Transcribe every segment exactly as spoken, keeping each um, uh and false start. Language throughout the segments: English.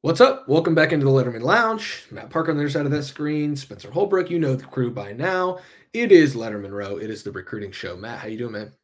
What's up? Welcome back into the Letterman Lounge. Matt Parker on the other side of that screen. Spencer Holbrook, you know the crew by now. It is Letterman Row. It is the recruiting show. Matt, how you doing, man?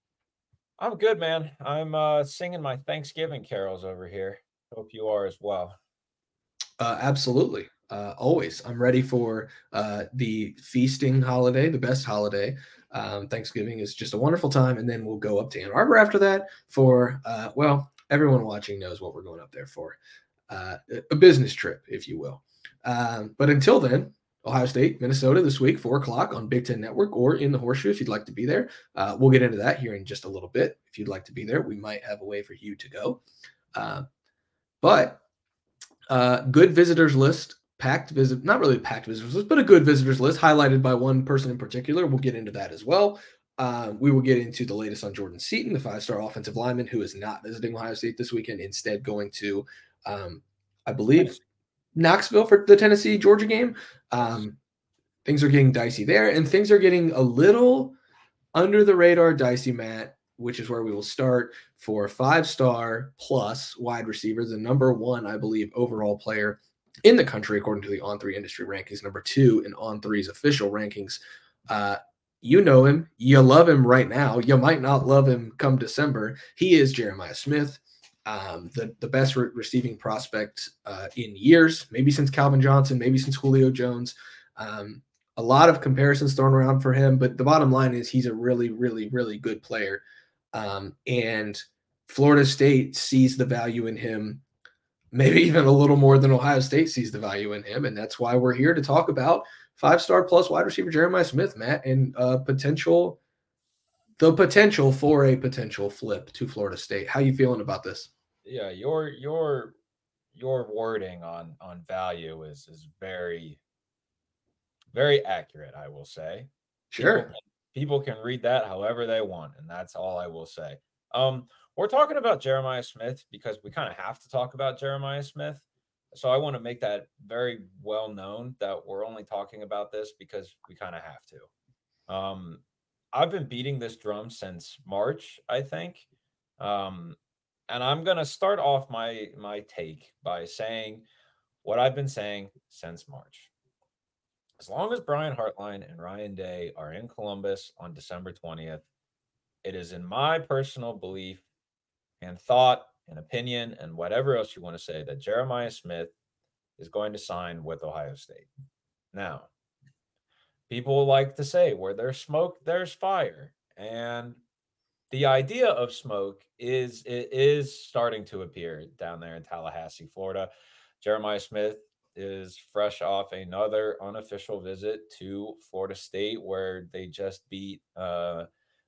I'm good, man. I'm uh, singing my Thanksgiving carols over here. Hope you are as well. Uh, absolutely. Uh, always. I'm ready for uh, the feasting holiday, the best holiday. Um, Thanksgiving is just a wonderful time, and then we'll go up to Ann Arbor after that for, uh, well, everyone watching knows what we're going up there for. Uh, a business trip, if you will. Um, but until then, Ohio State, Minnesota this week, four o'clock on Big Ten Network or in the Horseshoe if you'd like to be there. Uh, we'll get into that here in just a little bit. If you'd like to be there, we might have a way for you to go. Uh, but uh, good visitors list, packed visit, not really packed visitors list, but a good visitors list highlighted by one person in particular. We'll get into that as well. Uh, we will get into the latest on Jordan Seaton, the five-star offensive lineman who is not visiting Ohio State this weekend, instead going to, um, I believe, Tennessee. Knoxville for the Tennessee Georgia game. Yes. Um, things are getting dicey there, and things are getting a little under the radar dicey, Matt, which is where we will start for five star plus wide receiver, the number one, I believe, overall player in the country, according to the On Three industry rankings, number two in On Three's official rankings. Uh, you know him. You love him right now. You might not love him come December. He is Jeremiah Smith, um, the, the best re- receiving prospect uh, in years, maybe since Calvin Johnson, maybe since Julio Jones. Um, a lot of comparisons thrown around for him, but the bottom line is he's a really, really, really good player. Um, and Florida State sees the value in him, maybe even a little more than Ohio State sees the value in him. And that's why we're here to talk about five star plus wide receiver Jeremiah Smith, Matt, and uh, potential, the potential for a potential flip to Florida State. How you feeling about this? Yeah, your your your wording on on value is is very very accurate, I will say. People Sure. can people can read that however they want, and that's all I will say. Um, we're talking about Jeremiah Smith because we kind of have to talk about Jeremiah Smith. So I want to make that very well known that we're only talking about this because we kind of have to. Um, I've been beating this drum since March, I think. Um, and I'm gonna start off my my take by saying what I've been saying since March. As long as Brian Hartline and Ryan Day are in Columbus on December twentieth, it is in my personal belief and thought and opinion and whatever else you want to say that Jeremiah Smith is going to sign with Ohio State. Now, people like to say where there's smoke, there's fire. And the idea of smoke is it is starting to appear down there in Tallahassee, Florida. Jeremiah Smith is fresh off another unofficial visit to Florida State, where they just beat uh,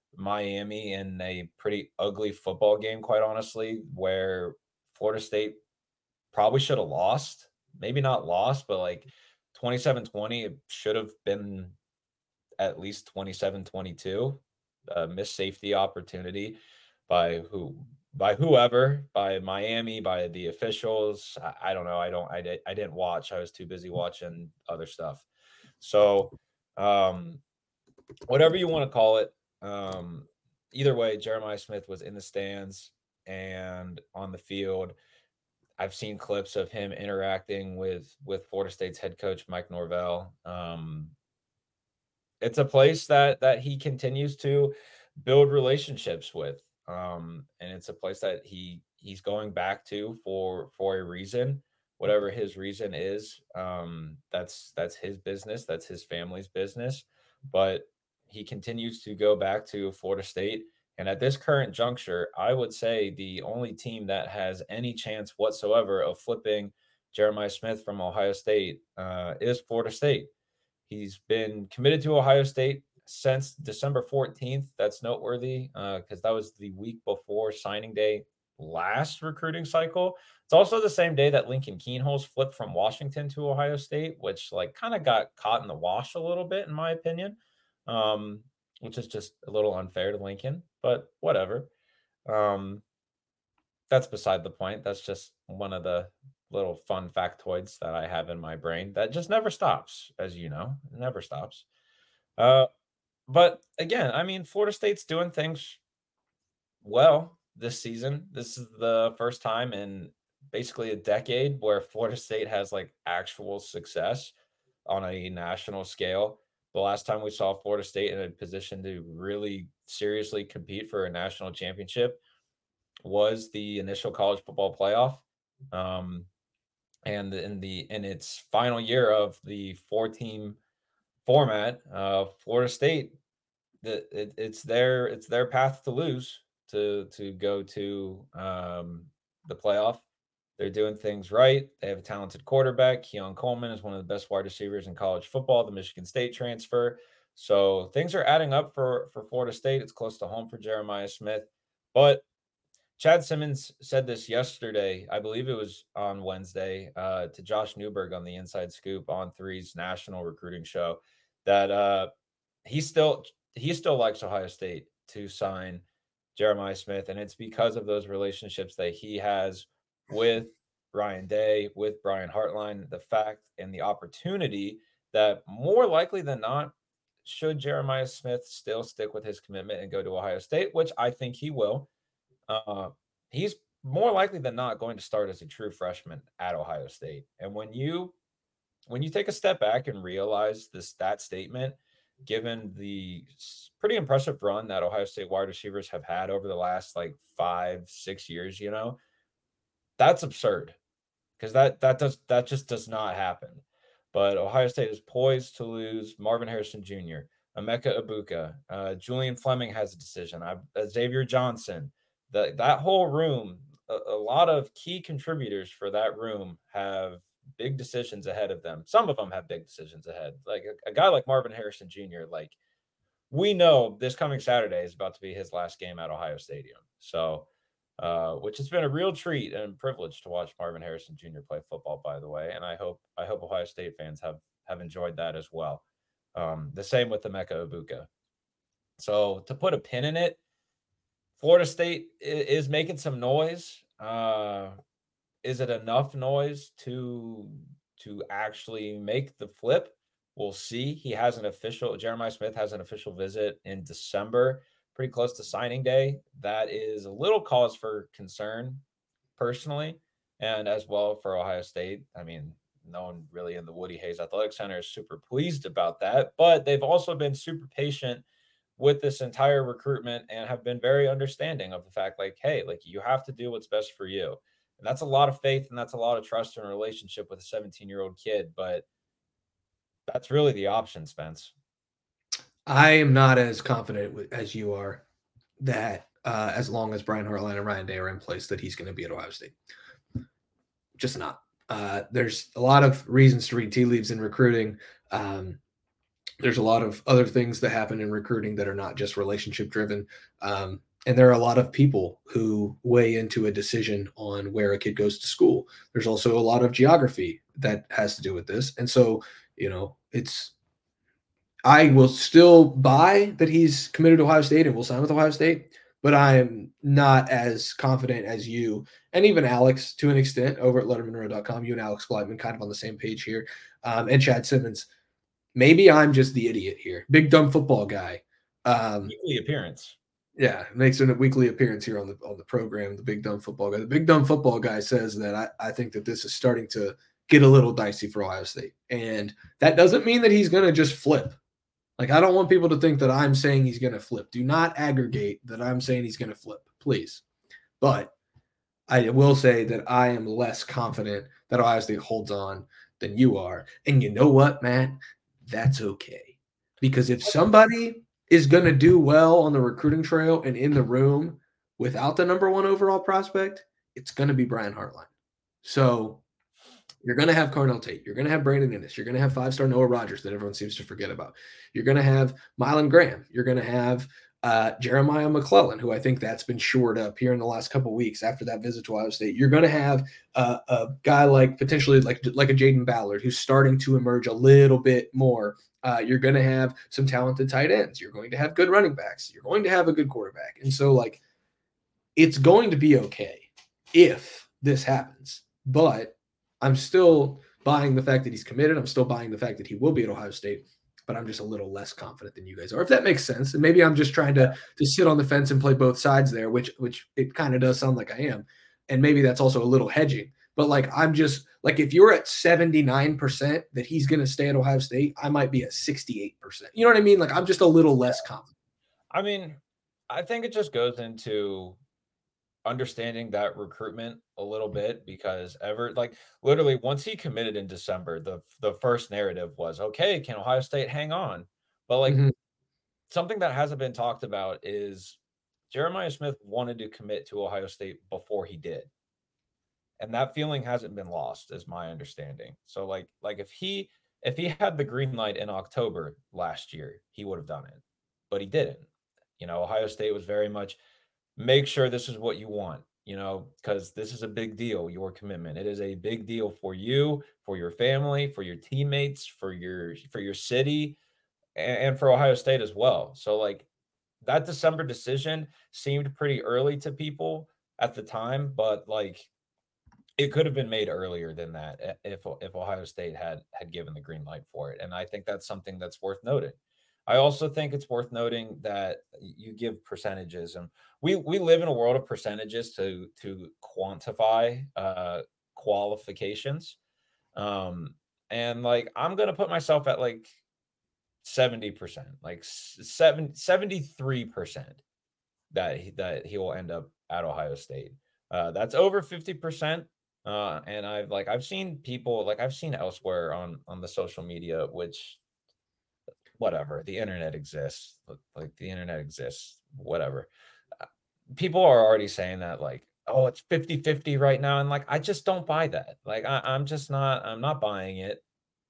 Miami in a pretty ugly football game, quite honestly, where Florida State probably should have lost. Maybe not lost, but like twenty-seven twenty, it should have been at least twenty-seven twenty-two. A missed safety opportunity by who by whoever, by Miami, by the officials. I, I don't know. I don't I, di- I didn't watch. I was too busy watching other stuff. So um whatever you want to call it. Um either way, Jeremiah Smith was in the stands and on the field. I've seen clips of him interacting with with Florida State's head coach Mike Norvell. Um, it's a place that that he continues to build relationships with, um and it's a place that he he's going back to for for a reason, whatever his reason is. Um that's that's his business, that's his family's business, but he continues to go back to Florida State. And at this current juncture, I would say the only team that has any chance whatsoever of flipping Jeremiah Smith from Ohio State uh, is Florida State. He's been committed to Ohio State since December fourteenth. That's noteworthy because uh, that was the week before signing day last recruiting cycle. It's also the same day that Lincoln Keenholz flipped from Washington to Ohio State, which like kind of got caught in the wash a little bit, in my opinion, um, which is just a little unfair to Lincoln, but whatever. Um, that's beside the point. That's just one of the little fun factoids that I have in my brain that just never stops, as you know, it never stops. Uh, but again, I mean, Florida State's doing things well this season. This is the first time in basically a decade where Florida State has like actual success on a national scale. The last time we saw Florida State in a position to really seriously compete for a national championship was the initial college football playoff. Um, and in the in its final year of the four team format, uh, Florida State, the it, it's their it's their path to lose to to go to um, the playoff. They're doing things right. They have a talented quarterback. Keon Coleman is one of the best wide receivers in college football, the Michigan State transfer. So things are adding up for for Florida State. It's close to home for Jeremiah Smith, but Chad Simmons said this yesterday. I believe it was on Wednesday uh, to Josh Newberg on the Inside Scoop on Three's national recruiting show that uh, he still he still likes Ohio State to sign Jeremiah Smith, and it's because of those relationships that he has with Ryan Day, with Brian Hartline, the fact and the opportunity that more likely than not, should Jeremiah Smith still stick with his commitment and go to Ohio State, which I think he will. Uh, he's more likely than not going to start as a true freshman at Ohio State. And when you when you take a step back and realize this that statement, given the pretty impressive run that Ohio State wide receivers have had over the last like five, six years, you know, that's absurd because that that does that just does not happen. But Ohio State is poised to lose Marvin Harrison Junior, Emeka Ibuka, uh, Julian Fleming has a decision. I, uh, Xavier Johnson, the, that whole room, a, a lot of key contributors for that room have big decisions ahead of them. Some of them have big decisions ahead. Like a, a guy like Marvin Harrison Junior, like we know this coming Saturday is about to be his last game at Ohio Stadium. So, uh, which has been a real treat and privilege to watch Marvin Harrison Junior play football, by the way. And I hope I hope Ohio State fans have have enjoyed that as well. Um, the same with Emeka Ibuka. So to put a pin in it, Florida State is making some noise. Uh, is it enough noise to to actually make the flip? We'll see. He has an official, Jeremiah Smith has an official visit in December, pretty close to signing day. That is a little cause for concern, personally, and as well for Ohio State. I mean, no one really in the Woody Hayes Athletic Center is super pleased about that, but they've also been super patient with this entire recruitment and have been very understanding of the fact, like, hey, like you have to do what's best for you. And that's a lot of faith and that's a lot of trust and relationship with a seventeen year old kid. But that's really the option, Spence. I am not as confident as you are that uh, as long as Brian Hartline and Ryan Day are in place, that he's going to be at Ohio State. Just not. Uh, there's a lot of reasons to read tea leaves in recruiting. Um, there's a lot of other things that happen in recruiting that are not just relationship driven. Um, and there are a lot of people who weigh into a decision on where a kid goes to school. There's also a lot of geography that has to do with this. And so, you know, it's, I will still buy that he's committed to Ohio State and will sign with Ohio State, but I am not as confident as you and even Alex to an extent over at Letterman Row dot com. You and Alex Gleitman kind of on the same page here, um, and Chad Simmons. Maybe I'm just the idiot here. Big dumb football guy. Um, weekly appearance. Yeah, makes a weekly appearance here on the on the program. The big dumb football guy. The big dumb football guy says that I, I think that this is starting to get a little dicey for Ohio State, and that doesn't mean that he's going to just flip. Like, I don't want people to think that I'm saying he's going to flip. Do not aggregate that I'm saying he's going to flip, please. But I will say that I am less confident that Ohio State holds on than you are. And you know what, Matt? That's okay. Because if somebody is going to do well on the recruiting trail and in the room without the number one overall prospect, it's going to be Brian Hartline. So you're going to have Carnell Tate. You're going to have Brandon Inniss. You're going to have five-star Noah Rogers that everyone seems to forget about. You're going to have Mylan Graham. You're going to have uh, Jeremiah McClellan, who I think that's been shored up here in the last couple of weeks after that visit to Ohio State. You're going to have uh, a guy like potentially like, like a Jaden Ballard who's starting to emerge a little bit more. Uh, you're going to have some talented tight ends. You're going to have good running backs. You're going to have a good quarterback. And so, like, it's going to be okay if this happens. But I'm still buying the fact that he's committed. I'm still buying the fact that he will be at Ohio State, but I'm just a little less confident than you guys are, if that makes sense. And maybe I'm just trying to, to sit on the fence and play both sides there, which which it kind of does sound like I am. And maybe that's also a little hedging. But like, I'm just like, if you're at seventy-nine percent that he's going to stay at Ohio State, I might be at sixty-eight percent. You know what I mean? Like, I'm just a little less confident. I mean, I think it just goes into understanding that recruitment a little bit because ever like literally once he committed in December, the the first narrative was, okay, can Ohio State hang on? But like Mm-hmm. something that hasn't been talked about is Jeremiah Smith wanted to commit to Ohio State before he did. And that feeling hasn't been lost, is my understanding. So like like if he if he had the green light in October last year, he would have done it. But he didn't. You know, Ohio State was very much make sure this is what you want, you know, because this is a big deal, your commitment. It is a big deal for you, for your family, for your teammates, for your for your city, and, and for Ohio State as well. So like that December decision seemed pretty early to people at the time, but like it could have been made earlier than that eh, if if Ohio State had had given the green light for it, and I think that's something that's worth noting. I also think it's worth noting that you give percentages, and we we live in a world of percentages to to quantify uh, qualifications, um, and like I'm gonna put myself at like seventy percent, like seven seventy-three percent that he, that he will end up at Ohio State. Uh, that's over fifty percent. Uh, and I've like I've seen people like I've seen elsewhere on on the social media, which whatever, the internet exists. Like the internet exists, whatever. Uh, People are already saying that like, oh, it's fifty fifty right now. And like I just don't buy that. Like I, I'm just not I'm not buying it.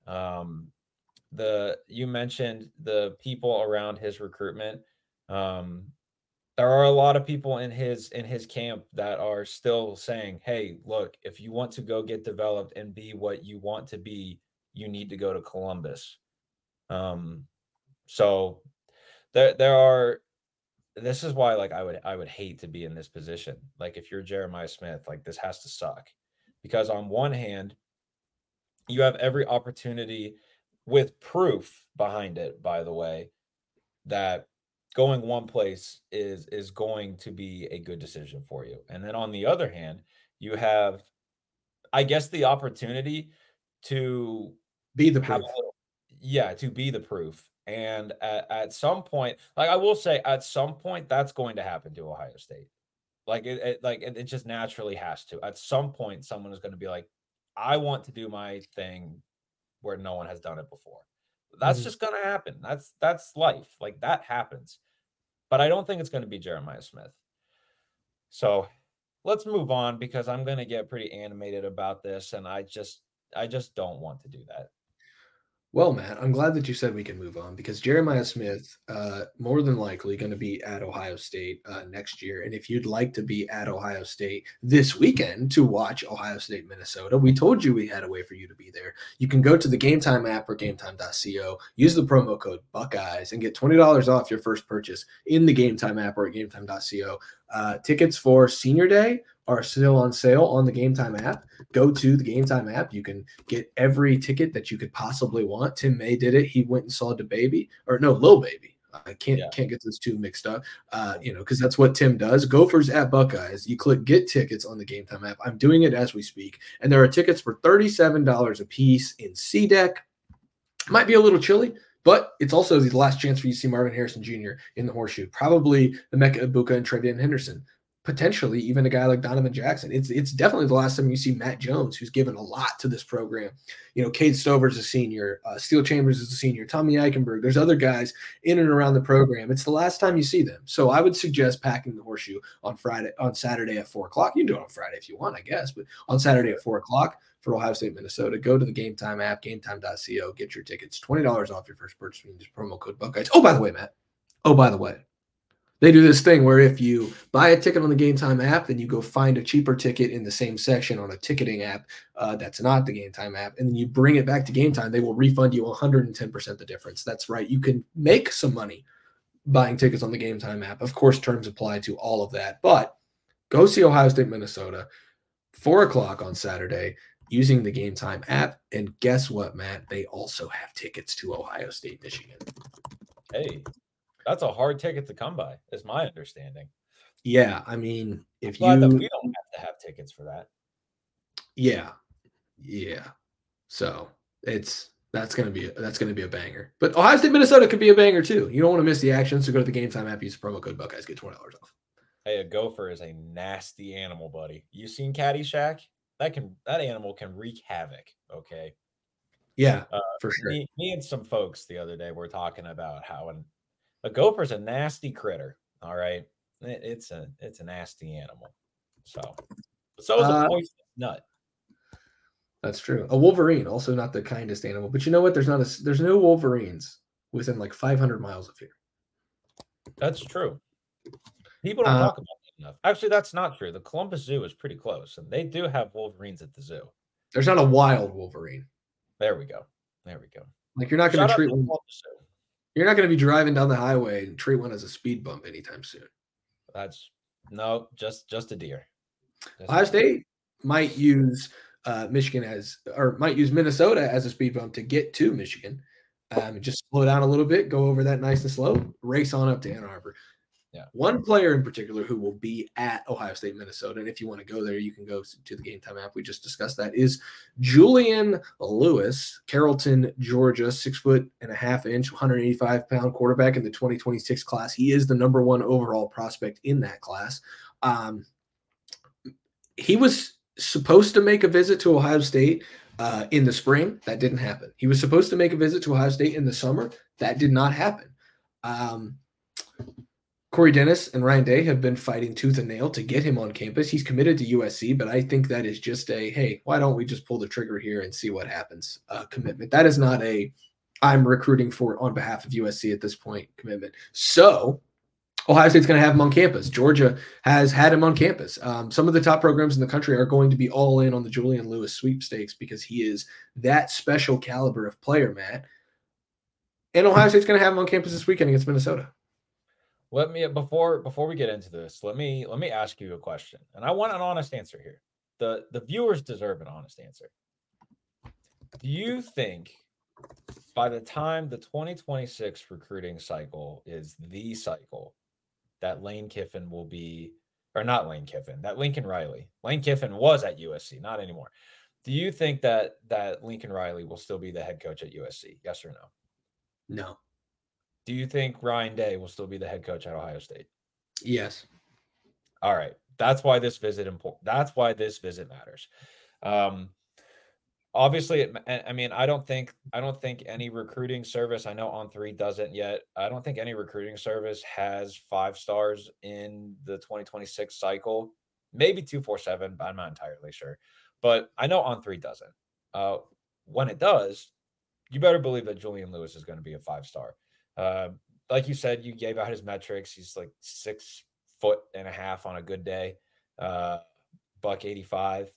Um the you mentioned the people around his recruitment. Um there are a lot of people in his in his camp that are still saying, "Hey, look, if you want to go get developed and be what you want to be, you need to go to Columbus." Um, so there there are this is why like I would I would hate to be in this position. Like if you're Jeremiah Smith, like this has to suck. Because on one hand, you have every opportunity with proof behind it, by the way, that going one place is is going to be a good decision for you. And then on the other hand, you have, I guess, the opportunity to Be the have proof. a little, yeah, to be the proof. And at, at some point, like I will say, at some point, that's going to happen to Ohio State. Like it, it like it, it just naturally has to. At some point, someone is going to be like, I want to do my thing where no one has done it before. That's Mm-hmm. just going to happen. That's that's life. Like that happens. But I don't think it's going to be Jeremiah Smith. So let's move on because I'm going to get pretty animated about this, and I just I just don't want to do that. Well, Matt, I'm glad that you said we can move on because Jeremiah Smith, uh, more than likely, going to be at Ohio State uh, next year. And if you'd like to be at Ohio State this weekend to watch Ohio State, Minnesota, we told you we had a way for you to be there. You can go to the Game Time app or gametime dot co, use the promo code Buckeyes, and get twenty dollars off your first purchase in the Game Time app or at gametime dot co. Uh, tickets for Senior Day are still on sale on the Game Time app. Go to the Game Time app. You can get every ticket that you could possibly want. Tim May did it. He went and saw DaBaby, or no, Lil Baby. I can't Yeah. can't get those two mixed up. Uh, you know, because that's what Tim does. Gophers at Buckeyes. You click get tickets on the Game Time app. I'm doing it as we speak, and there are tickets for thirty-seven dollars a piece in C deck. Might be a little chilly, but it's also the last chance for you to see Marvin Harrison Junior in the horseshoe. Probably the Mecca Ibuka and Trevian Henderson. Potentially even a guy like Donovan Jackson. It's it's definitely the last time you see Matt Jones, who's given a lot to this program. You know, Cade Stover's a senior, uh, Steele Chambers is a senior, Tommy Eichenberg. There's other guys in and around the program. It's the last time you see them. So I would suggest packing the horseshoe on Friday, on Saturday at four o'clock. You can do it on Friday if you want, I guess, but on Saturday at four o'clock for Ohio State, Minnesota. Go to the Game Time app, gametime dot co, get your tickets. twenty dollars off your first purchase. Use promo code Buckeyes. Oh, by the way, Matt. Oh, by the way. They do this thing where if you buy a ticket on the Game Time app, then you go find a cheaper ticket in the same section on a ticketing app uh, that's not the Game Time app, and then you bring it back to Game Time, they will refund you one hundred ten percent the difference. That's right. You can make some money buying tickets on the Game Time app. Of course, terms apply to all of that, but go see Ohio State, Minnesota, four o'clock on Saturday using the Game Time app. And guess what, Matt? They also have tickets to Ohio State, Michigan. Hey, that's a hard ticket to come by, is my understanding. Yeah, I mean, I'm if glad that you we don't have to have tickets for that. Yeah, yeah. So it's that's gonna be that's gonna be a banger. But Ohio State Minnesota could be a banger too. You don't want to miss the action, so go to the Game Time app, use promo code Buckeyes, get twenty dollars off. Hey, a gopher is a nasty animal, buddy. You seen Caddyshack? That can that animal can wreak havoc. Okay. Yeah, Uh, for sure. me, me and some folks the other day were talking about how an, a gopher's a nasty critter. All right, it, it's a it's a nasty animal. So, so is a Uh, poisonous nut. that's true. A wolverine, also not the kindest animal, but you know what? There's not a there's no wolverines within like five hundred miles of here. That's true. People don't Uh, talk about that enough. Actually, that's not true. The Columbus Zoo is pretty close, and they do have wolverines at the zoo. there's not a wild wolverine. There we go. There we go. Like you're not going Shout to out treat to one. Columbus Zoo. You're not going to be driving down the highway and treat one as a speed bump anytime soon. That's no, just just a deer. Just Ohio a deer. State might use uh, Michigan as, or might use Minnesota as a speed bump to get to Michigan. Um, just slow down a little bit, go over that nice and slow, race on up to Ann Arbor. Yeah. One player in particular who will be at Ohio State, Minnesota, and if you want to go there, you can go to the Game Time app. We just discussed that, is Julian Lewis, Carrollton, Georgia, six foot and a half inch, one hundred eighty-five pound quarterback in the twenty twenty-six class. He is the number one overall prospect in that class. Um, he was supposed to make a visit to Ohio State uh, in the spring. That didn't happen. He was supposed to make a visit to Ohio State in the summer. That did not happen. Um, Corey Dennis and Ryan Day have been fighting tooth and nail to get him on campus. He's committed to U S C, but I think that is just a, hey, why don't we just pull the trigger here and see what happens uh, commitment. That is not a, I'm recruiting for on behalf of U S C at this point commitment. So Ohio State's going to have him on campus. Georgia has had him on campus. Um, some of the top programs in the country are going to be all in on the Julian Lewis sweepstakes because he is that special caliber of player, Matt. And Ohio State's going to have him on campus this weekend against Minnesota. Let me before before we get into this, let me let me ask you a question. And I want an honest answer here. The the viewers deserve an honest answer. Do you think by the time the twenty twenty-six recruiting cycle is the cycle that Lane Kiffin will be, or not Lane Kiffin, that Lincoln Riley. Lane Kiffin was at U S C, not anymore. Do you think that that Lincoln Riley will still be the head coach at U S C? Yes or no? No. Do you think Ryan Day will still be the head coach at Ohio State? Yes. All right. That's why this visit important. That's why this visit matters. Um, obviously, it, I mean, I don't think I don't think any recruiting service. I know On Three doesn't yet. I don't think any recruiting service has five stars in the twenty twenty-six cycle. Maybe two forty-seven, but I'm not entirely sure. But I know On Three doesn't. Uh, when it does, you better believe that Julian Lewis is going to be a five star. Uh, like you said, you gave out his metrics. He's like six foot and a half on a good day, uh, buck eighty-five.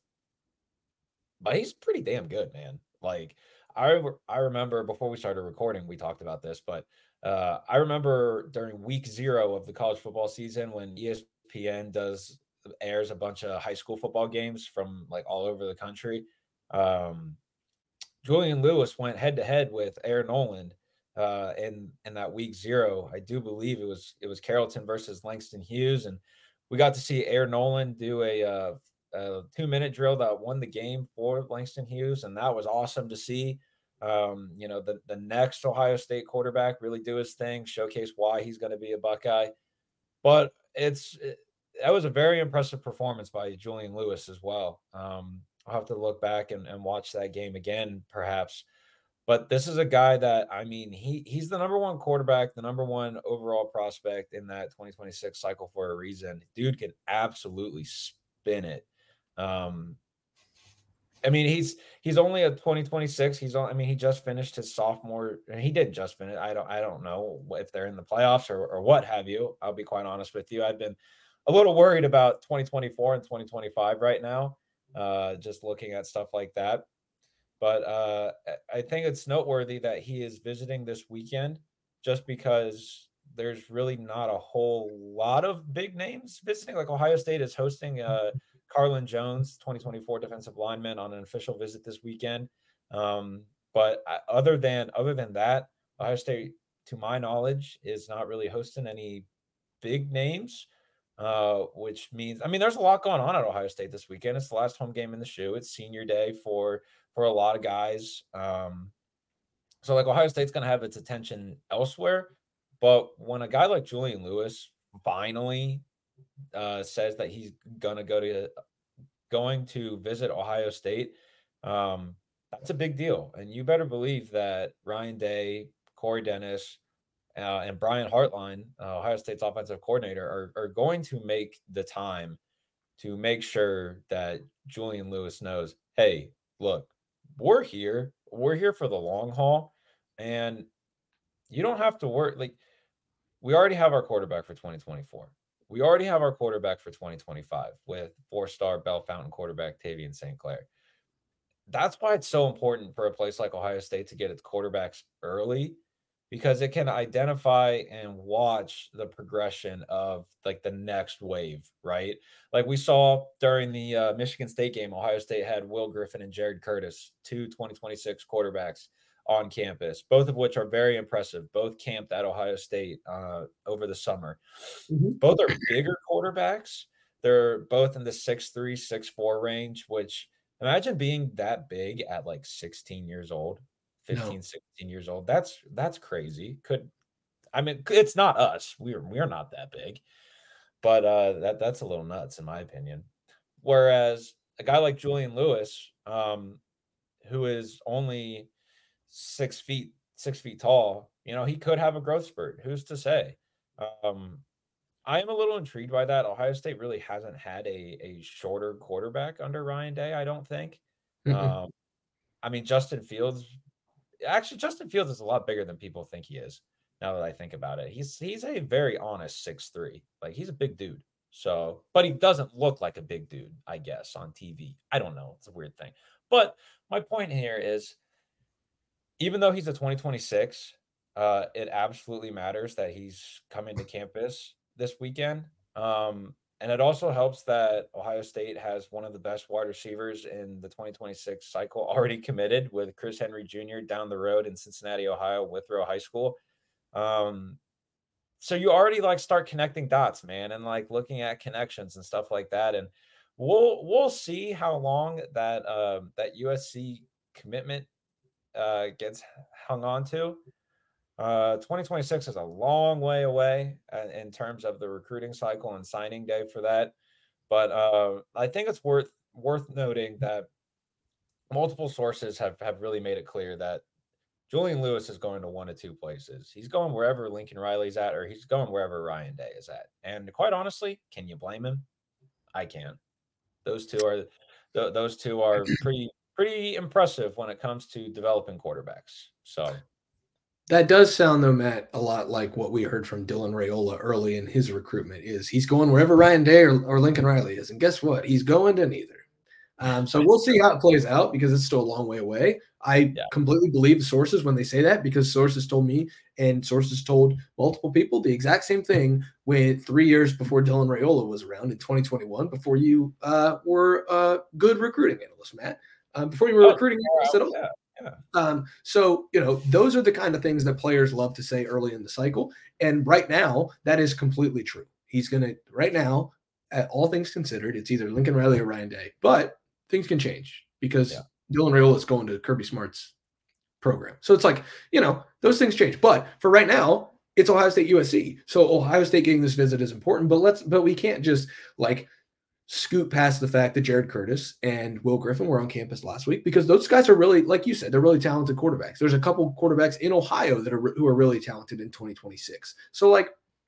But he's pretty damn good, man. Like I, I remember before we started recording, we talked about this, but uh, I remember during week zero of the college football season when E S P N does airs a bunch of high school football games from like all over the country. Um, Julian Lewis went head to head with Aaron Noland uh, in in that week zero. I do believe it was it was Carrollton versus Langston Hughes, and we got to see Aaron Noland do a, uh, a two minute drill that won the game for Langston Hughes, and that was awesome to see. Um, you know, the the next Ohio State quarterback really do his thing, showcase why he's going to be a Buckeye. But it's it, that was a very impressive performance by Julian Lewis as well. Um, I'll have to look back and, and watch that game again, perhaps. But this is a guy that, I mean, he he's the number one quarterback, the number one overall prospect in that twenty twenty-six cycle for a reason. Dude can absolutely spin it. Um, I mean, he's he's only a twenty twenty-six. He's on. I mean, he just finished his sophomore, and he didn't just finish. I don't. I don't know if they're in the playoffs or or what have you. I'll be quite honest with you. I've been a little worried about twenty twenty-four and twenty twenty-five right now. Uh, just looking at stuff like that. But uh, I think it's noteworthy that he is visiting this weekend just because there's really not a whole lot of big names visiting. Like Ohio State is hosting uh, Carlin Jones, twenty twenty-four defensive lineman, on an official visit this weekend. Um, but other than other than that, Ohio State, to my knowledge, is not really hosting any big names. uh, which means, I mean, there's a lot going on at Ohio State this weekend. It's the last home game in the shoe. It's senior day for for a lot of guys. Um, so like Ohio State's going to have its attention elsewhere. But when a guy like Julian Lewis finally uh, says that he's gonna go to going to visit Ohio State, um, that's a big deal. And you better believe that Ryan Day, Corey Dennis, uh, and Brian Hartline, uh, Ohio State's offensive coordinator, are, are going to make the time to make sure that Julian Lewis knows, hey, look, we're here. We're here for the long haul. And you don't have to work. Like, we already have our quarterback for twenty twenty-four. We already have our quarterback for twenty twenty-five with four-star Bell Fountain quarterback Tavian Saint Clair. That's why it's so important for a place like Ohio State to get its quarterbacks early, because it can identify and watch the progression of like the next wave, right? Like we saw during the uh, Michigan State game, Ohio State had Will Griffin and Jared Curtis, two twenty twenty-six quarterbacks on campus, both of which are very impressive. Both camped at Ohio State uh, over the summer. Mhm. Both are bigger quarterbacks. They're both in the six three, six four range, which imagine being that big at like sixteen years old, No. fifteen, sixteen years old. That's that's crazy. Could I mean it's not us. We're we're not that big. But uh that that's a little nuts in my opinion. Whereas a guy like Julian Lewis, um, who is only six feet, six feet tall, you know, he could have a growth spurt. Who's to say? Um, I am a little intrigued by that. Ohio State really hasn't had a a shorter quarterback under Ryan Day, I don't think. Mm-mm. Um, I mean, Justin Fields, actually, Justin Fields is a lot bigger than people think he is. Now that I think about it, he's he's a very honest six three. Like he's a big dude. So, but he doesn't look like a big dude, I guess, on T V. I don't know. It's a weird thing. But my point here is, even though he's a twenty twenty-six, uh, it absolutely matters that he's coming to campus this weekend. Um, and it also helps that Ohio State has one of the best wide receivers in the twenty twenty-six cycle already committed, with Chris Henry Junior down the road in Cincinnati, Ohio, Withrow High School. Um, so you already like start connecting dots, man, and like looking at connections and stuff like that. And we'll we'll see how long that um, that U S C commitment uh, gets hung on to. Uh, twenty twenty-six is a long way away uh, in terms of the recruiting cycle and signing day for that. But uh, I think it's worth worth noting that multiple sources have have really made it clear that Julian Lewis is going to one of two places. He's going wherever Lincoln Riley's at, or he's going wherever Ryan Day is at. And quite honestly, can you blame him? I can. Those two are th- those two are pretty pretty impressive when it comes to developing quarterbacks. So That does sound though, Matt, a lot like what we heard from Dylan Raiola early in his recruitment. Is he's going wherever Ryan Day or, or Lincoln Riley is, and guess what? He's going to neither. Um, so we'll see how it plays out because it's still a long way away. I yeah, completely believe the sources when they say that, because sources told me and sources told multiple people the exact same thing when three years before Dylan Raiola was around in twenty twenty-one, before you uh, were a good recruiting analyst, Matt, um, before you were oh, recruiting analyst at all. yeah, yeah. Um, so, you know, those are the kind of things that players love to say early in the cycle. And right now, that is completely true. He's going to, right now, at all things considered, it's either Lincoln Riley or Ryan Day. But things can change because Yeah. Dylan Raiola is going to Kirby Smart's program. So it's like, you know, those things change. But for right now, it's Ohio State U S C. So Ohio State getting this visit is important, but let's but we can't just like scoot past the fact that Jared Curtis and Will Griffin were on campus last week, because those guys are really, like you said, they're really talented quarterbacks. There's a couple quarterbacks in Ohio that are who are really talented in twenty twenty-six. So like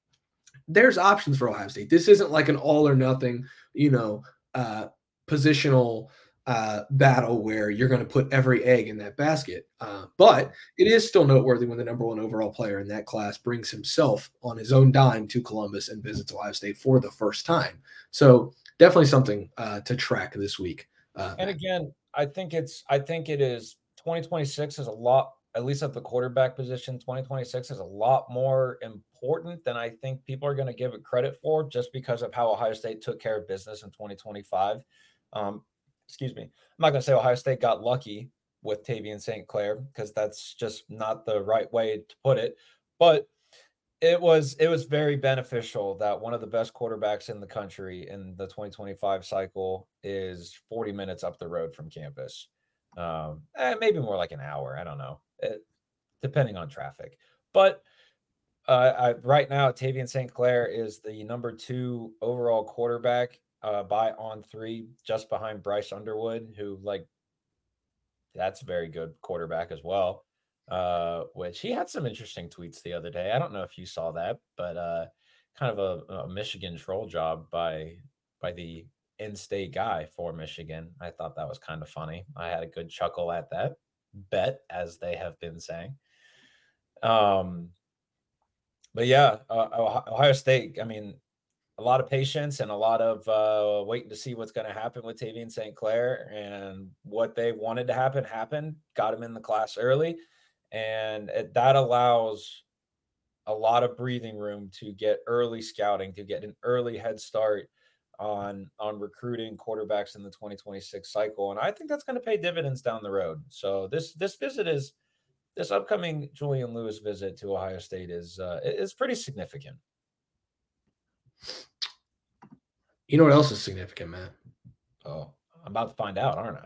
there's options for Ohio State. This isn't like an all or nothing, you know, uh, positional uh, battle where you're going to put every egg in that basket. Uh, but it is still noteworthy when the number one overall player in that class brings himself on his own dime to Columbus and visits Ohio State for the first time. So definitely something uh, to track this week. Uh, And again, I think it's I think it is twenty twenty-six is a lot, at least at the quarterback position. twenty twenty-six is a lot more important than I think people are going to give it credit for, just because of how Ohio State took care of business in twenty twenty-five. Um, excuse me. I'm not going to say Ohio State got lucky with Tavian Saint Clair, because that's just not the right way to put it. But it was it was very beneficial that one of the best quarterbacks in the country in the twenty twenty-five cycle is forty minutes up the road from campus. Um, eh, maybe more like an hour. I don't know, it, depending on traffic. But uh, I, right now, Tavian Saint Clair is the number two overall quarterback uh, by on three, just behind Bryce Underwood, who like that's a very good quarterback as well. Uh, which he had some interesting tweets the other day. I don't know if you saw that, but uh, kind of a, a Michigan troll job by by the in-state guy for Michigan. I thought that was kind of funny. I had a good chuckle at that bet, as they have been saying. Um, but yeah, uh, Ohio State. I mean, a lot of patience and a lot of uh, waiting to see what's going to happen with Tavian Saint Clair, and what they wanted to happen happened. Got him in the class early, and it, that allows a lot of breathing room to get early scouting, to get an early head start on on recruiting quarterbacks in the twenty twenty-six cycle, and I think that's going to pay dividends down the road. So this this visit is this upcoming Julian Lewis visit to Ohio State is uh, is pretty significant. You know what else is significant, Matt? Oh, I'm about to find out, aren't I?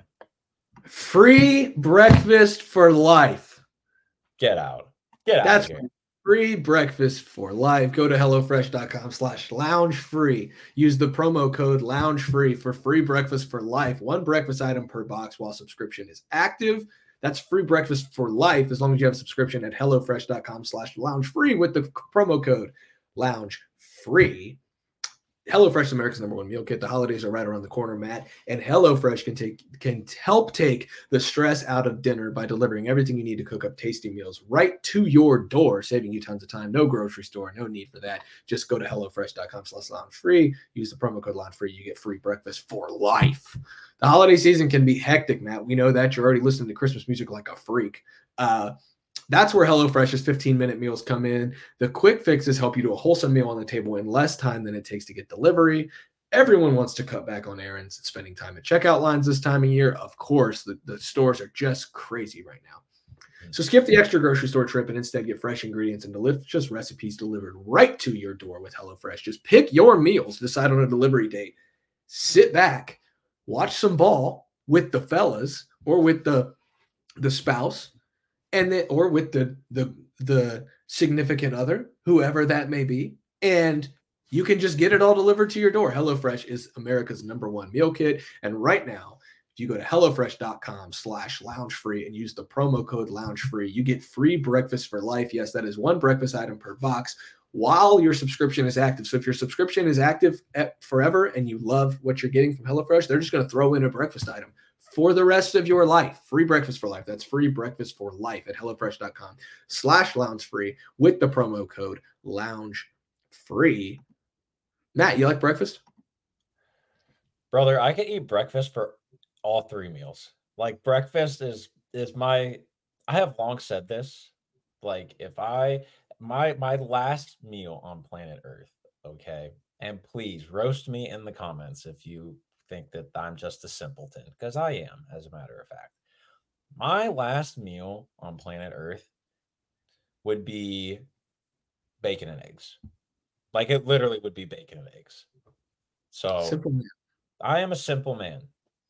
Free breakfast for life. Get out. Get out That's of here. Free breakfast for life. Go to HelloFresh.com slash lounge free. Use the promo code lounge free for free breakfast for life. One breakfast item per box while subscription is active. That's free breakfast for life as long as you have a subscription at HelloFresh.com slash lounge free with the promo code lounge free. HelloFresh is America's number one meal kit. The holidays are right around the corner, Matt, and HelloFresh can take can help take the stress out of dinner by delivering everything you need to cook up tasty meals right to your door, saving you tons of time. No grocery store, no need for that. Just go to HelloFresh.com slash lounge free. Use the promo code lounge free. You get free breakfast for life. The holiday season can be hectic, Matt. We know that. You're already listening to Christmas music like a freak. Uh, That's where HelloFresh's fifteen-minute meals come in. The quick fixes help you do a wholesome meal on the table in less time than it takes to get delivery. Everyone wants to cut back on errands and spending time at checkout lines this time of year. Of course, the, the stores are just crazy right now. So skip the extra grocery store trip and instead get fresh ingredients and delicious recipes delivered right to your door with HelloFresh. Just pick your meals, decide on a delivery date, sit back, watch some ball with the fellas or with the, the spouse, and then or with the the the significant other, whoever that may be, and you can just get it all delivered to your door. HelloFresh is America's number one meal kit, and right now, if you go to HelloFresh.com slash lounge free and use the promo code lounge free, you get free breakfast for life. Yes, that is one breakfast item per box while your subscription is active. So if your subscription is active at forever and you love what you're getting from HelloFresh, they're just going to throw in a breakfast item for the rest of your life. Free breakfast for life. That's free breakfast for life at HelloFresh.com slash lounge free with the promo code lounge free. Matt, you like breakfast? Brother, I can eat breakfast for all three meals. Like breakfast is is my I have long said this. Like if I my my last meal on planet Earth, okay? And please roast me in the comments if you think that I'm just a simpleton, because I am, as a matter of fact. My last meal on planet Earth would be bacon and eggs. Like it literally would be bacon and eggs. So Simple man. I am a simple man.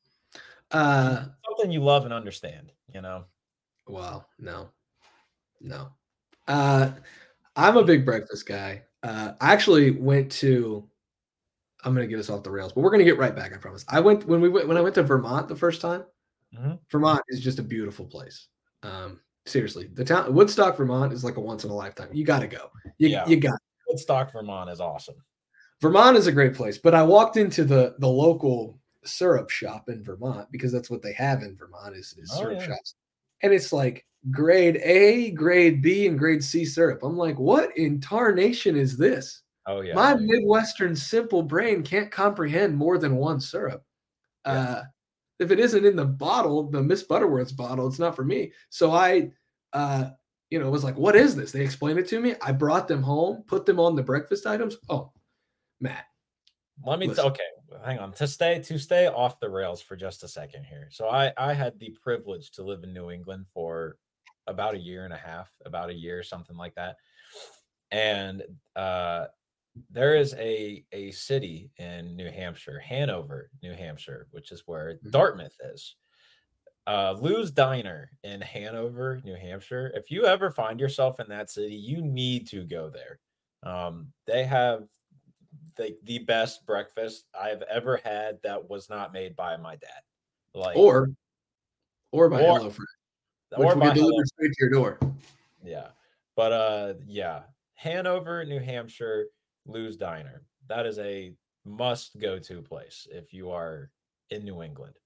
Uh, Something you love and understand, you know? Well, no, no. Uh, I'm a big breakfast guy. Uh, I actually went to, I'm going to get us off the rails, but we're going to get right back. I promise. I went when we went, when I went to Vermont the first time. Mm-hmm. Vermont is just a beautiful place. Um, seriously, the town Woodstock, Vermont is like a once in a lifetime. You got to go. You, Yeah. you got Woodstock, Vermont is awesome. Vermont is a great place, but I walked into the the local syrup shop in Vermont because that's what they have in Vermont is, is Oh, syrup yeah. shops. And it's like grade A, grade B, and grade C syrup. I'm like, what in tarnation is this? Oh, yeah. My dude. Midwestern simple brain can't comprehend more than one syrup. Yeah. Uh, if it isn't in the bottle, the Miss Butterworth's bottle, it's not for me. So I, uh, you know, was like, what is this? They explained it to me. I brought them home, put them on the breakfast items. Oh, Matt. Let me, t- Listen. okay, hang on. To stay to stay off the rails for just a second here. So I, I had the privilege to live in New England for about a year and a half, about a year, something like that. And uh, there is a a city in New Hampshire, Hanover, New Hampshire, which is where Mhm. Dartmouth is. Uh, Lou's Diner in Hanover, New Hampshire. If you ever find yourself in that city, you need to go there. Um, they have the the best breakfast I've ever had that was not made by my dad. Like Or or by or HelloFresh, which or will by get Hello. delivered straight to your door. Yeah. But uh yeah, Hanover, New Hampshire, Lou's Diner. That is a must go to place if you are in New England.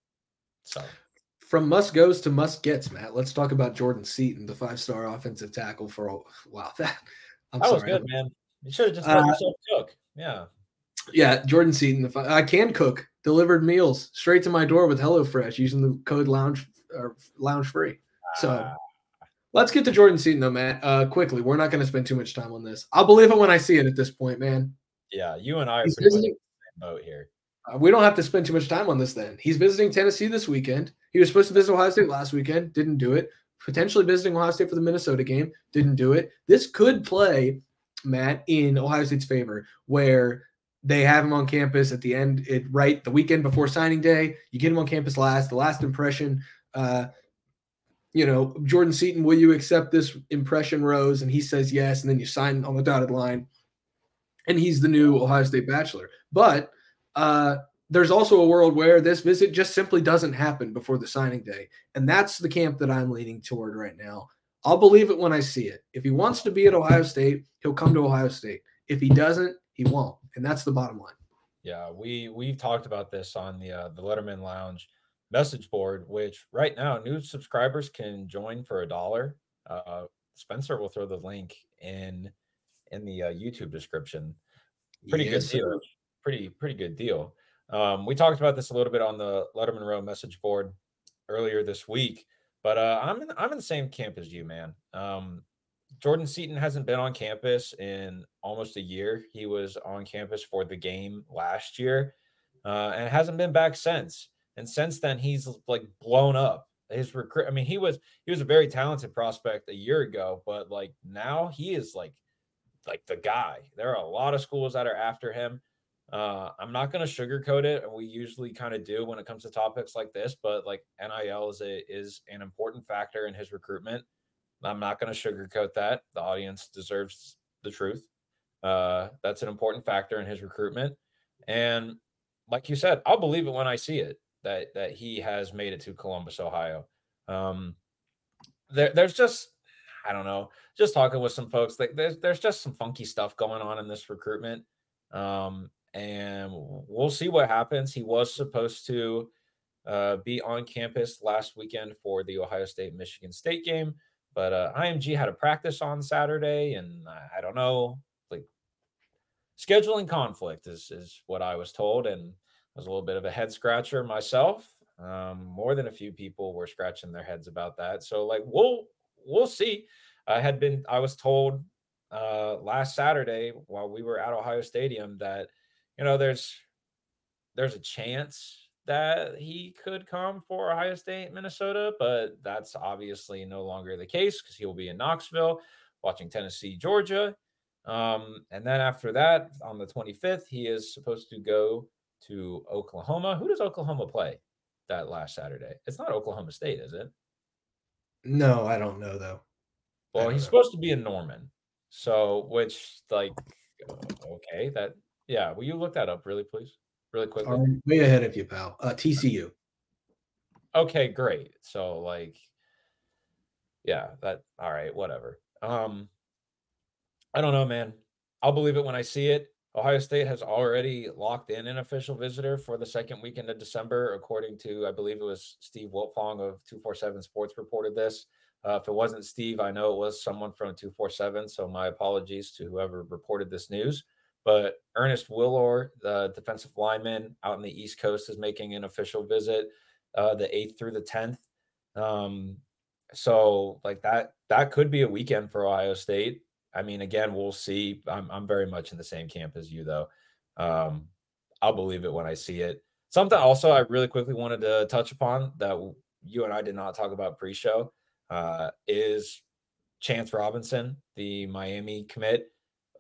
So From must goes to must gets, Matt. Let's talk about Jordan Seaton, the five star offensive tackle for a wow. That I'm that was sorry. good, man. You should have just let Uh, yourself cook. Yeah. yeah, Jordan Seaton. The fi- I can cook, delivered meals straight to my door with HelloFresh using the code lounge or lounge free. So Ah, let's get to Jordan Seaton though, Matt. Uh, quickly, we're not going to spend too much time on this. I'll believe it when I see it. At this point, man, yeah, you and I are he's pretty much in visiting. the same boat here. Uh, we don't have to spend too much time on this. Then he's visiting Tennessee this weekend. He was supposed to visit Ohio State last weekend, didn't do it. Potentially visiting Ohio State for the Minnesota game, didn't do it. This could play, Matt, in Ohio State's favor, where they have him on campus at the end, it right the weekend before signing day. You get him on campus last, the last impression. Uh, you know, Jordan Seaton, will you accept this impression rose? And he says yes, and then you sign on the dotted line, and he's the new Ohio State bachelor. But uh, there's also a world where this visit just simply doesn't happen before the signing day. And that's the camp that I'm leaning toward right now. I'll believe it when I see it. If he wants to be at Ohio State, he'll come to Ohio State. If he doesn't, he won't. And that's the bottom line. Yeah, we we've talked about this on the uh, the Letterman Lounge message board, which right now new subscribers can join for a dollar. Uh, Spencer will throw the link in in the uh, YouTube description. Pretty good Yes, sir. deal. Pretty pretty good deal. Um, we talked about this a little bit on the Letterman Row message board earlier this week, but uh, I'm in, I'm in the same camp as you, man. Um, Jordan Seaton hasn't been on campus in almost a year. He was on campus for the game last year, uh, and hasn't been back since. And since then, he's like blown up. His recruit. I mean, he was he was a very talented prospect a year ago, but like now he is like like the guy. There are a lot of schools that are after him. Uh, I'm not going to sugarcoat it, and we usually kind of do when it comes to topics like this. But like N I L is a is an important factor in his recruitment. I'm not going to sugarcoat that. The audience deserves the truth. Uh, that's an important factor in his recruitment, and like you said, I'll believe it when I see it that that he has made it to Columbus, Ohio. Um, there, there's just I don't know. Just talking with some folks, like there's there's just some funky stuff going on in this recruitment, um, and we'll see what happens. He was supposed to uh, be on campus last weekend for the Ohio State Michigan State game, but uh, I M G had a practice on Saturday, and I, I don't know, like scheduling conflict is is what I was told, and I was a little bit of a head scratcher myself. Um, more than a few people were scratching their heads about that. So like we'll we'll see. I had been I was told uh, last Saturday while we were at Ohio Stadium that you know there's there's a chance that he could come for Ohio State, Minnesota, but that's obviously no longer the case because he'll be in Knoxville watching Tennessee, Georgia. Um, and then after that, on the twenty-fifth, he is supposed to go to Oklahoma. Who does Oklahoma play that last Saturday? It's not Oklahoma State, is it? No, I don't know, though. I Well, don't he's know. supposed to be in Norman. So, which, like, uh, okay, that, yeah, will you look that up really, please? Really quickly? I'm way ahead of you, pal. Uh, T C U. Okay, great. So like, yeah, that all right, whatever. Um, I don't know, man. I'll believe it when I see it. Ohio State has already locked in an official visitor for the second weekend of December, according to I believe it was Steve Wiltfong of two forty-seven Sports reported this. Uh, if it wasn't Steve, I know it was someone from two forty-seven. So my apologies to whoever reported this news. But Ernest Willor, the defensive lineman out in the East Coast, is making an official visit uh, the eighth through the tenth. Um, so like that that could be a weekend for Ohio State. I mean, again, we'll see. I'm I'm very much in the same camp as you, though. Um, I'll believe it when I see it. Something also I really quickly wanted to touch upon that you and I did not talk about pre-show uh, is Chance Robinson, the Miami commit.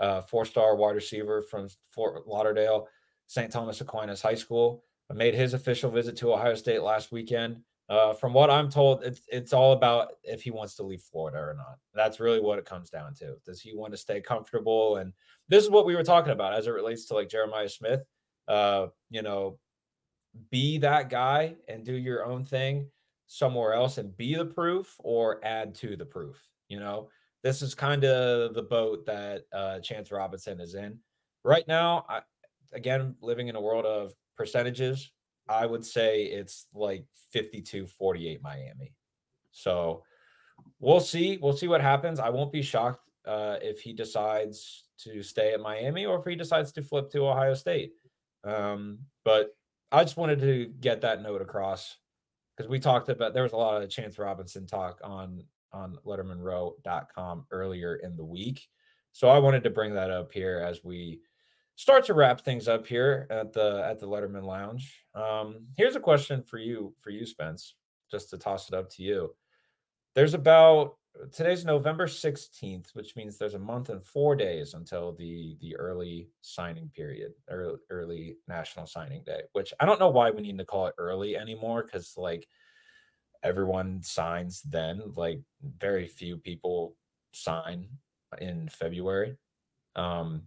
uh, four-star wide receiver from Fort Lauderdale, Saint Thomas Aquinas High School, made his official visit to Ohio State last weekend. Uh, from what I'm told, it's it's all about if he wants to leave Florida or not. That's really what it comes down to. Does he want to stay comfortable? And this is what we were talking about as it relates to like Jeremiah Smith. Uh, you know, be that guy and do your own thing somewhere else and be the proof or add to the proof. You know, this is kind of the boat that uh, Chance Robinson is in right now. I, again, living in a world of percentages, I would say it's like fifty-two forty-eight Miami. So we'll see. We'll see what happens. I won't be shocked uh, if he decides to stay at Miami or if he decides to flip to Ohio State. Um, but I just wanted to get that note across because we talked about there was a lot of Chance Robinson talk on on letterman row dot com earlier in the week. So I wanted to bring that up here as we start to wrap things up here at the at the Letterman Lounge. Um, here's a question for you, for you, Spence, just to toss it up to you. There's about today's November sixteenth, which means there's a month and four days until the the early signing period, early, early National Signing Day, which I don't know why we need to call it early anymore because like everyone signs then. Like very few people sign in February. Um,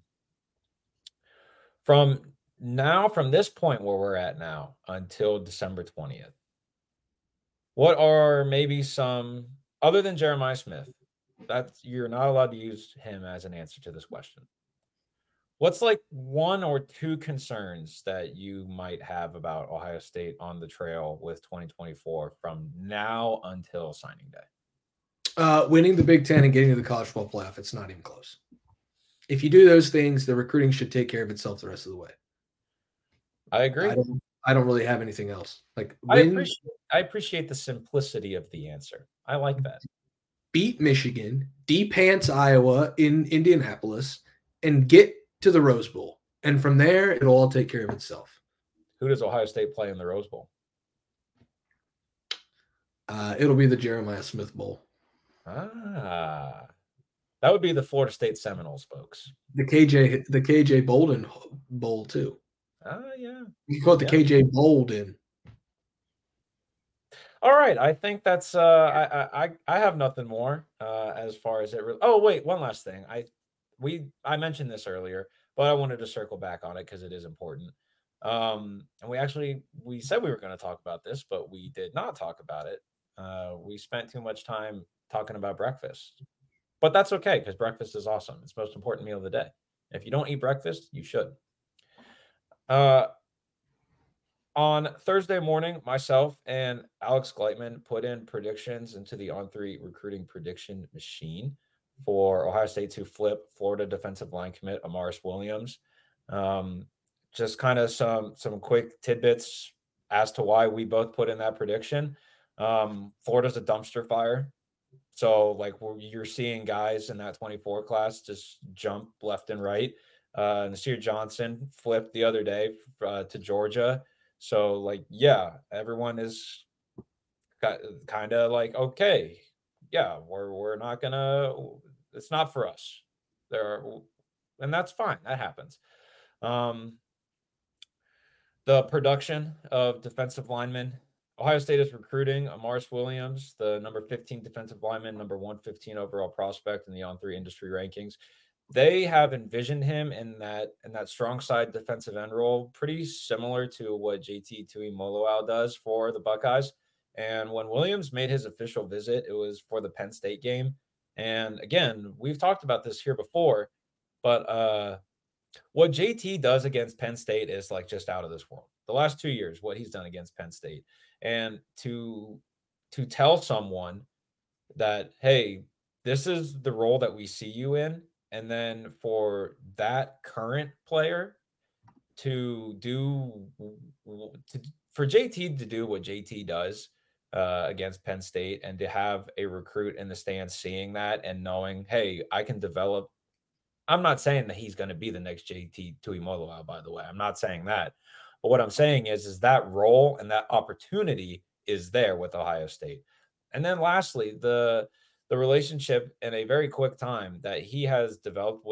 from now, from this point where we're at now until December twentieth, what are maybe some, other than Jeremiah Smith, that you're not allowed to use him as an answer to this question. What's like one or two concerns that you might have about Ohio State on the trail with twenty twenty-four from now until signing day? Uh, winning the Big Ten and getting to the college football playoff. It's not even close. If you do those things, the recruiting should take care of itself the rest of the way. I agree. I don't, I don't really have anything else. Like I win, appreciate I appreciate the simplicity of the answer. I like that. beat Michigan, de-pants Iowa in Indianapolis, and get to the Rose Bowl. And from there, it'll all take care of itself. Who does Ohio State play in the Rose Bowl? Uh, it'll be the Jeremiah Smith Bowl. Ah, that would be the Florida State Seminoles, folks. The K J, the K J Bolden Bowl too. Ah, yeah. You call it the yeah. K J Bolden. All right, I think that's. Uh, I I I have nothing more uh, as far as it. Re- oh wait, one last thing. I we I mentioned this earlier, but I wanted to circle back on it because it is important. Um, and we actually we said we were going to talk about this, but we did not talk about it. Uh, we spent too much time talking about breakfast, but that's okay because breakfast is awesome. It's the most important meal of the day. If you don't eat breakfast, you should. Uh, on Thursday morning, myself and Alex Gleitman put in predictions into the On three recruiting prediction machine for Ohio State to flip Florida defensive line commit Amaris Williams. Um, just kind of some some quick tidbits as to why we both put in that prediction. Um, Florida's a dumpster fire. So, like, you're seeing guys in that twenty-four class just jump left and right. Uh, Nasir Johnson flipped the other day uh, to Georgia. So, like, yeah, everyone is kind of like, okay, yeah, we're we're not gonna. It's not for us. There, are, and that's fine. That happens. Um, the production of defensive linemen. Ohio State is recruiting Amaris Williams, the number fifteen defensive lineman, number one fifteen overall prospect in the On three industry rankings. They have envisioned him in that in that strong side defensive end role, pretty similar to what J T Tuimoloau does for the Buckeyes. And when Williams made his official visit, it was for the Penn State game. And again, we've talked about this here before, but uh, what J T does against Penn State is like just out of this world. The last two years, what he's done against Penn State, and to to tell someone that, hey, this is the role that we see you in. And then for that current player to do to, for J T to do what J T does uh, against Penn State and to have a recruit in the stands seeing that and knowing, hey, I can develop. I'm not saying that he's going to be the next J T Tuimoloau, by the way. I'm not saying that. But what I'm saying is, is that role and that opportunity is there with Ohio State. And then lastly, the the relationship in a very quick time that he has developed with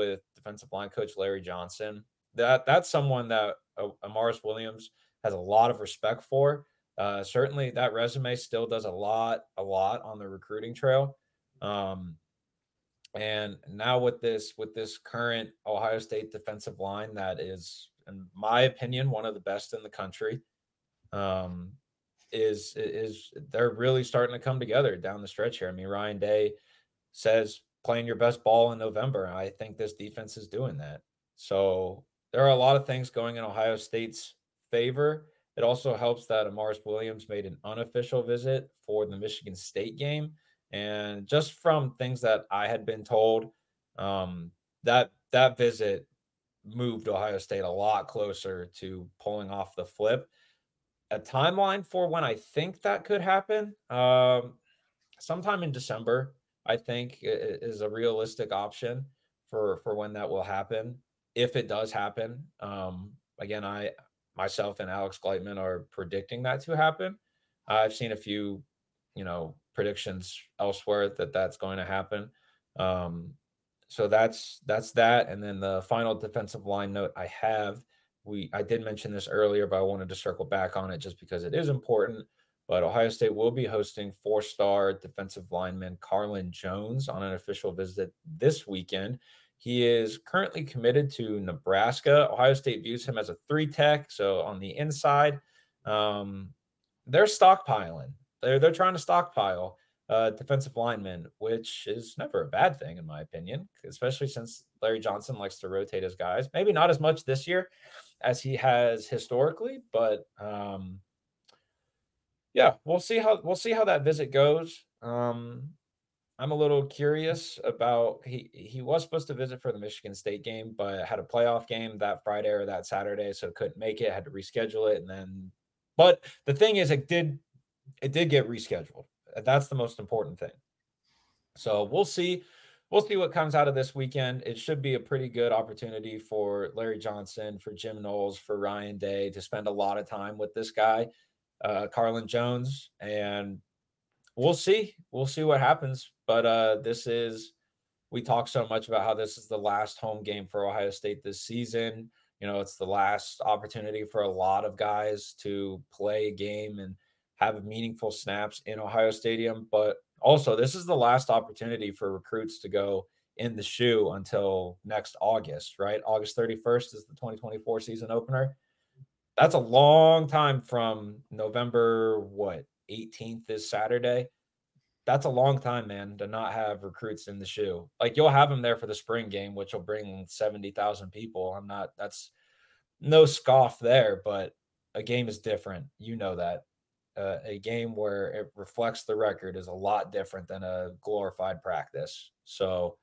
defensive line coach Larry Johnson. That that's someone that uh, Amaris Williams has a lot of respect for. Uh, certainly, that resume still does a lot, a lot on the recruiting trail. Um, and now with this, with this current Ohio State defensive line, that is, in my opinion, one of the best in the country. Um, is is they're really starting to come together down the stretch here. I mean, Ryan Day says playing your best ball in November. I think this defense is doing that. So there are a lot of things going in Ohio State's favor. It also helps that Amaris Williams made an unofficial visit for the Michigan State game. And just from things that I had been told, um, that that visit moved Ohio State a lot closer to pulling off the flip. A timeline for when I think that could happen, um, sometime in December, I think is a realistic option for, for when that will happen. If it does happen, um, again, I myself and Alex Gleitman are predicting that to happen. I've seen a few, you know, predictions elsewhere that that's going to happen. Um, so that's that's that. And then the final defensive line note I have. We I did mention this earlier, but I wanted to circle back on it just because it is important. But Ohio State will be hosting four-star defensive lineman Carlin Jones on an official visit this weekend. He is currently committed to Nebraska. Ohio State views him as a three-tech, so on the inside. Um, they're stockpiling. They're, they're trying to stockpile uh, defensive linemen, which is never a bad thing, in my opinion, especially since Larry Johnson likes to rotate his guys. Maybe not as much this year as he has historically, but um, yeah, we'll see how we'll see how that visit goes. Um, I'm a little curious about he he was supposed to visit for the Michigan State game, but had a playoff game that Friday or that Saturday, so couldn't make it. Had to reschedule it, and then. But the thing is, it did it did get rescheduled. That's the most important thing. So we'll see. We'll see what comes out of this weekend. It should be a pretty good opportunity for Larry Johnson, for Jim Knowles, for Ryan Day to spend a lot of time with this guy, uh, Carlin Jones, and we'll see. We'll see what happens. But uh, this is, we talk so much about how this is the last home game for Ohio State this season. You know, it's the last opportunity for a lot of guys to play a game and have meaningful snaps in Ohio Stadium. But also, this is the last opportunity for recruits to go in the shoe until next August, right? August thirty-first is the twenty twenty-four season opener. That's a long time from November, what, eighteenth is Saturday. That's a long time, man, to not have recruits in the shoe. Like, you'll have them there for the spring game, which will bring seventy thousand people. I'm not, that's no scoff there, but a game is different. You know that. Uh, a game where it reflects the record is a lot different than a glorified practice. So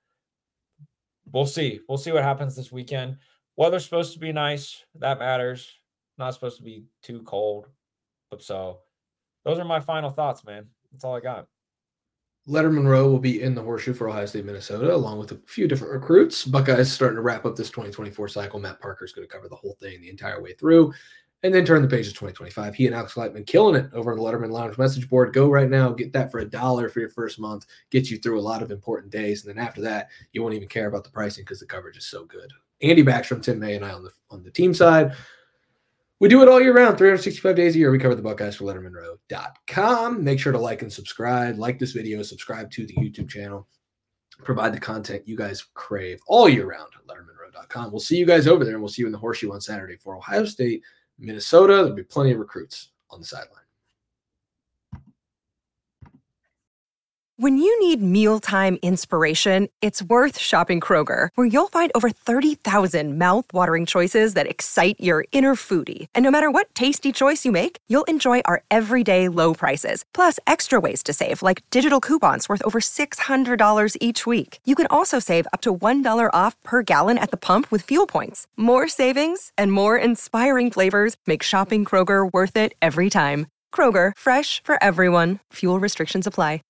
we'll see. We'll see what happens this weekend. Weather's supposed to be nice. That matters. Not supposed to be too cold. But so those are my final thoughts, man. That's all I got. Letterman Row will be in the Horseshoe for Ohio State, Minnesota, along with a few different recruits. Buckeyes starting to wrap up this twenty twenty-four cycle. Matt Parker's going to cover the whole thing the entire way through. And then turn the page to twenty twenty-five. He and Alex Gleitman killing it over on the Letterman Lounge message board. Go right now. Get that for a dollar for your first month. Get you through a lot of important days. And then after that, you won't even care about the pricing because the coverage is so good. Andy Backstrom, Tim May, and I on the on the team side. We do it all year round, three hundred sixty-five days a year. We cover the Buckeyes for Letterman Row dot com. Make sure to like and subscribe. Like this video. Subscribe to the YouTube channel. Provide the content you guys crave all year round at Letterman Row dot com. We'll see you guys over there, and we'll see you in the Horseshoe on Saturday for Ohio State, Minnesota. There'll be plenty of recruits on the sideline. When you need mealtime inspiration, it's worth shopping Kroger, where you'll find over thirty thousand mouth-watering choices that excite your inner foodie. And no matter what tasty choice you make, you'll enjoy our everyday low prices, plus extra ways to save, like digital coupons worth over six hundred dollars each week. You can also save up to one dollar off per gallon at the pump with fuel points. More savings and more inspiring flavors make shopping Kroger worth it every time. Kroger, fresh for everyone. Fuel restrictions apply.